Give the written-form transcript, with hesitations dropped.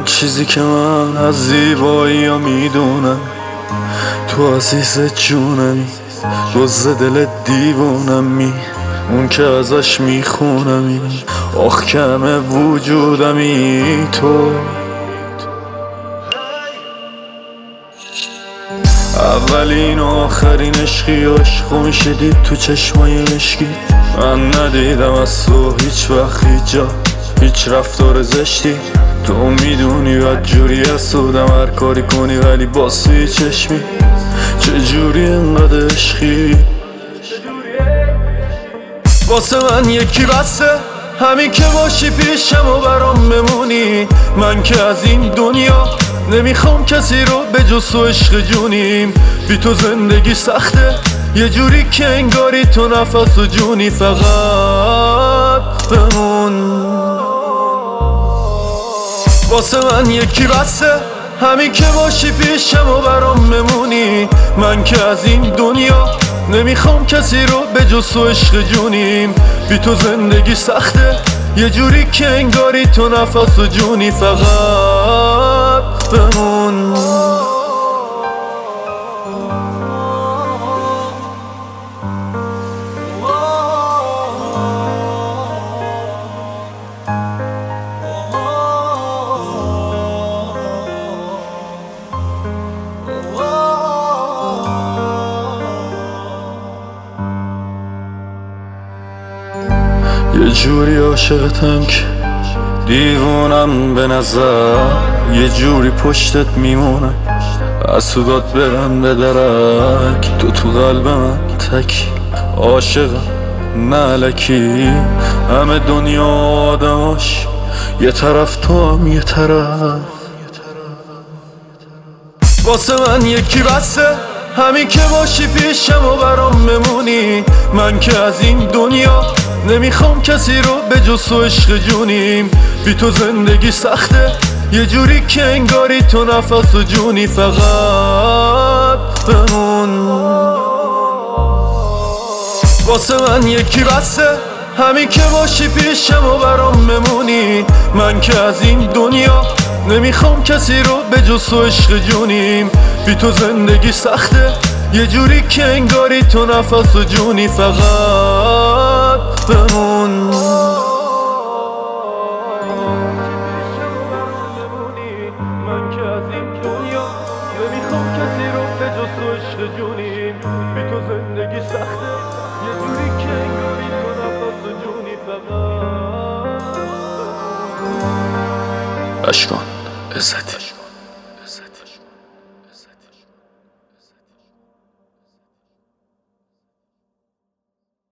اون چیزی که من از زیبایی ها میدونم، تو عزیز جونمی، دوز دل دیوونمی، اون که ازش میخونمی، آخ که همه وجودمی تو. اولین و آخرین عشقی عشقو میشه دید تو چشمای مشکی. من ندیدم از تو هیچ وقت هیچ جا هیچ رفتار زشتی. تو میدونی بدجوری حسودم هر کاری کنی ولی باز توی چشمی. چجوری انقدر عشقی؟ واسه من یکی بسه، همین که باشی پیشم و برام بمونی. من که از این دنیا نمیخوام کسی رو به جز تو عشق جونیم. بی تو زندگی سخته، یه جوری که انگاری تو نفس و جونی. فقط بمون واسه من یکی بسه، همین که باشی پیشم و برام بمونی. من که از این دنیا نمیخوام کسی رو به جز تو عشق جونیم. بی تو زندگی سخته، یه جوری که انگاری تو نفس و جونی. فقط بمون. یه جوری عاشقتم که دیوونم به نظر، یه جوری پشتت میمونم از تو داد برم به درک. تو قلب من تکی عاشقم نه الکی، همه دنیا آدماش یه طرف تو هم یه طرف. واسه من یکی بسه، همین که باشی پیشم و برام بمونی. من که از این دنیا نمیخوام کسی رو به جز تو عشق جونیم. بی تو زندگی سخته، یه جوری که انگاری تو نفس و جونی. فقط بمون واسه من یکی بسه، همین که باشی پیشم و برام بمونی. من که از این دنیا نمیخوام کسی رو به جز تو عشق جونیم. بی تو زندگی سخته، یه جوری که انگاری تو نفس و جونی. فقط بمون. من که از این دنیا نمیخوام کسی رو به جز تو عشق جونیم. بی تو زندگی سخته، یه جوری که انگاری تو نفس و جونی. فقط اشکان عزتی.